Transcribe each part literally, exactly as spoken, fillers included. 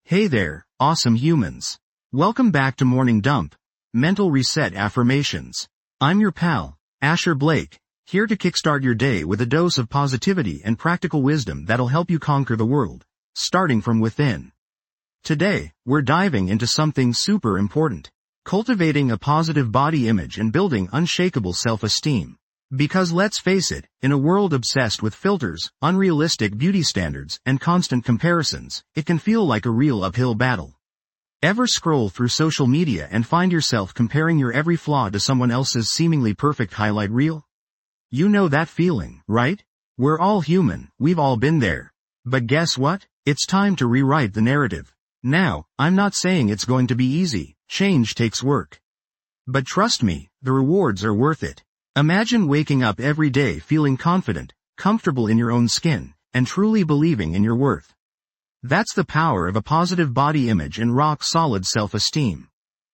Hey there, awesome humans. Welcome back to Morning Dump, Mental Reset Affirmations. I'm your pal, Asher Blake, here to kickstart your day with a dose of positivity and practical wisdom that'll help you conquer the world, starting from within. Today, we're diving into something super important: cultivating a positive body image and building unshakable self-esteem. Because let's face it, in a world obsessed with filters, unrealistic beauty standards, and constant comparisons, it can feel like a real uphill battle. Ever scroll through social media and find yourself comparing your every flaw to someone else's seemingly perfect highlight reel? You know that feeling, right? We're all human, we've all been there. But guess what? It's time to rewrite the narrative. Now, I'm not saying it's going to be easy. Change takes work. But trust me, the rewards are worth it. Imagine waking up every day feeling confident, comfortable in your own skin, and truly believing in your worth. That's the power of a positive body image and rock-solid self-esteem.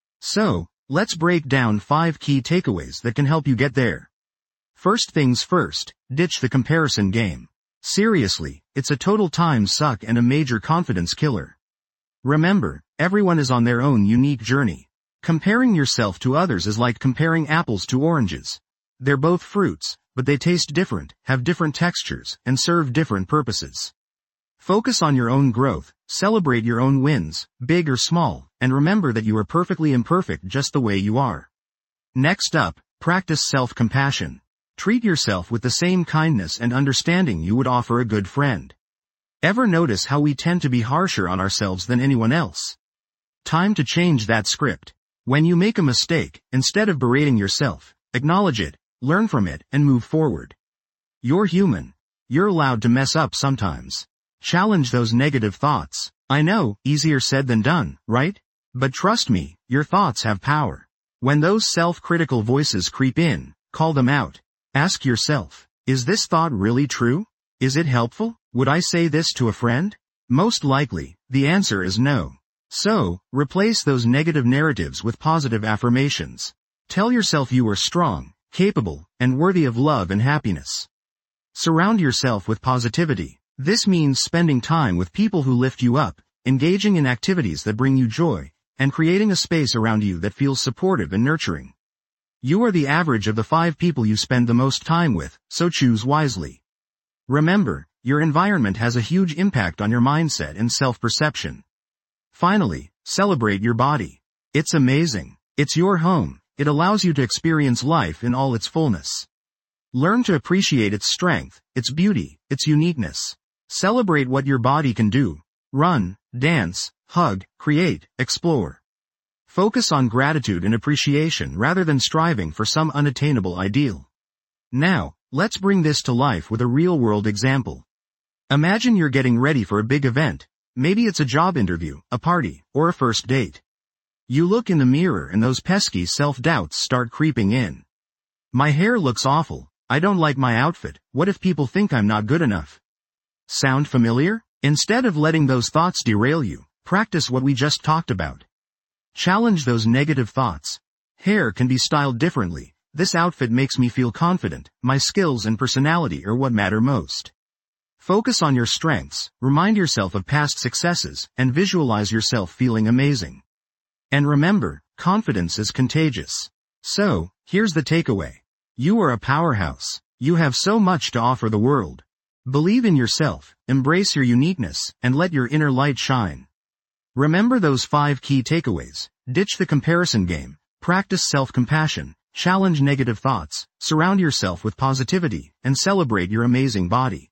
So, let's break down five key takeaways that can help you get there. First things first, ditch the comparison game. Seriously, it's a total time suck and a major confidence killer. Remember, everyone is on their own unique journey. Comparing yourself to others is like comparing apples to oranges. They're both fruits, but they taste different, have different textures, and serve different purposes. Focus on your own growth, celebrate your own wins, big or small, and remember that you are perfectly imperfect just the way you are. Next up, practice self-compassion. Treat yourself with the same kindness and understanding you would offer a good friend. Ever notice how we tend to be harsher on ourselves than anyone else? Time to change that script. When you make a mistake, instead of berating yourself, acknowledge it, learn from it, and move forward. You're human. You're allowed to mess up sometimes. Challenge those negative thoughts. I know, easier said than done, right? But trust me, your thoughts have power. When those self-critical voices creep in, call them out. Ask yourself, is this thought really true? Is it helpful? Would I say this to a friend? Most likely, the answer is no. So, replace those negative narratives with positive affirmations. Tell yourself you are strong, capable, and worthy of love and happiness. Surround yourself with positivity. This means spending time with people who lift you up, engaging in activities that bring you joy, and creating a space around you that feels supportive and nurturing. You are the average of the five people you spend the most time with, so choose wisely. Remember, your environment has a huge impact on your mindset and self-perception. Finally, celebrate your body. It's amazing. It's your home. It allows you to experience life in all its fullness. Learn to appreciate its strength, its beauty, its uniqueness. Celebrate what your body can do. Run, dance, hug, create, explore. Focus on gratitude and appreciation rather than striving for some unattainable ideal. Now, let's bring this to life with a real-world example. Imagine you're getting ready for a big event. Maybe it's a job interview, a party, or a first date. You look in the mirror and those pesky self-doubts start creeping in. My hair looks awful. I don't like my outfit. What if people think I'm not good enough? Sound familiar? Instead of letting those thoughts derail you, practice what we just talked about. Challenge those negative thoughts. Hair can be styled differently. This outfit makes me feel confident. My skills and personality are what matter most. Focus on your strengths, remind yourself of past successes, and visualize yourself feeling amazing. And remember, confidence is contagious. So, here's the takeaway. You are a powerhouse. You have so much to offer the world. Believe in yourself, embrace your uniqueness, and let your inner light shine. Remember those five key takeaways. Ditch the comparison game, practice self-compassion, challenge negative thoughts, surround yourself with positivity, and celebrate your amazing body.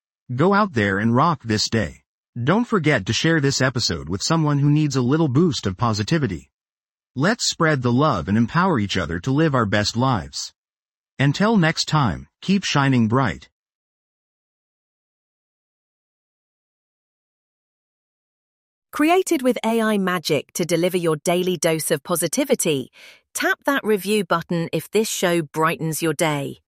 Go out there and rock this day. Don't forget to share this episode with someone who needs a little boost of positivity. Let's spread the love and empower each other to live our best lives. Until next time, keep shining bright. Created with A I magic to deliver your daily dose of positivity, tap that review button if this show brightens your day.